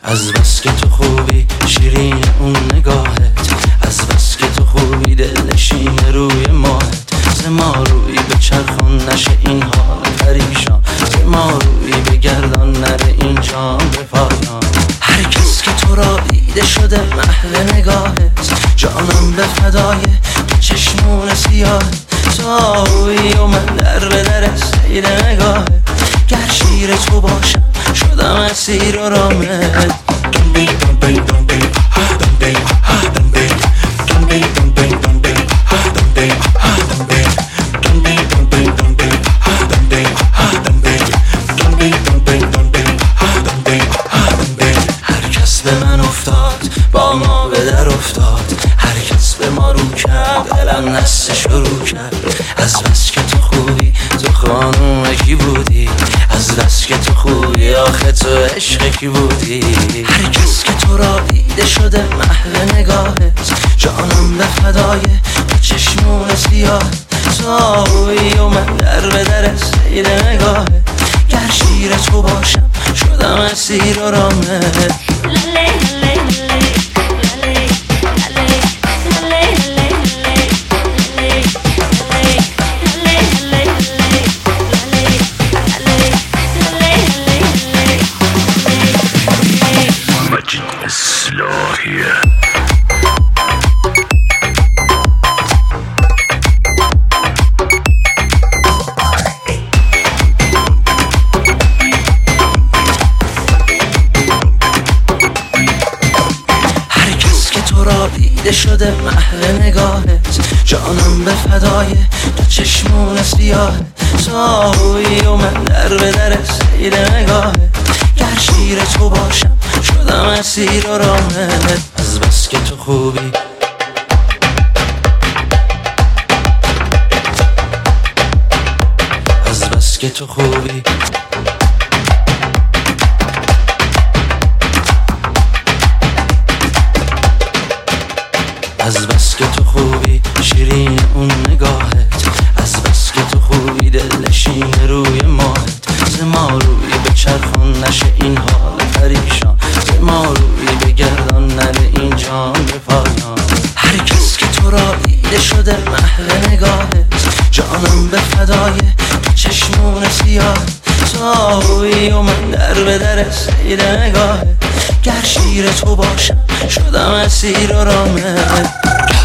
از بس که تو خوبی شیرین اون نگاهت، از بس که تو خوبی دلنشین روی ماهت. ز ما روی به چرخان نشه این حال پریشان، ز ما روی بگردان نره این جام به پایان. هر کس که تو را دیده شده محو نگاهت، جانم به فدای چشمون سیاهت. تویی و من در به در سیر نگاهت، گر شیر تو باشم شدم اسیر و رامت. هر کس به من افتاد با ما به در افتاد، هر کس به ما رو کرد دلم نسته شروع کرد. از بس که تو خوبی تو خانوم کی بودی، از بس که تو خوبی آخه تو عشق کی بودی. هر کس که تو را دیده شده محو نگاهت، جانم به فدای چشمون سیاهت. تویی و من در به در سیر نگاهت، گر شیر تو باشم شدم اسیر و رامت. دیده شده محو نگاهت، جانم به فدای دو چشمون سیاهت. تویی و من در به در سیر نگاهت، گر شیر تو باشم شدم اسیر و رامت. از بس که تو خوبی از بس که تو خوبی از بس که تو خوبی شیرین اون نگاهت، از بس که تو خوبی دلنشین روی ماهت. ز ما روی به چرخان نشه این حال پریشان، ز ما روی بگردان نره این جام به پایان. هر کس که تو را دیده شده محو نگاهت، جانم به فدای چشمون سیاهت. تویی و من در به در سیر نگاهت، گر شیر تو باشم شدم اسیر و رامت.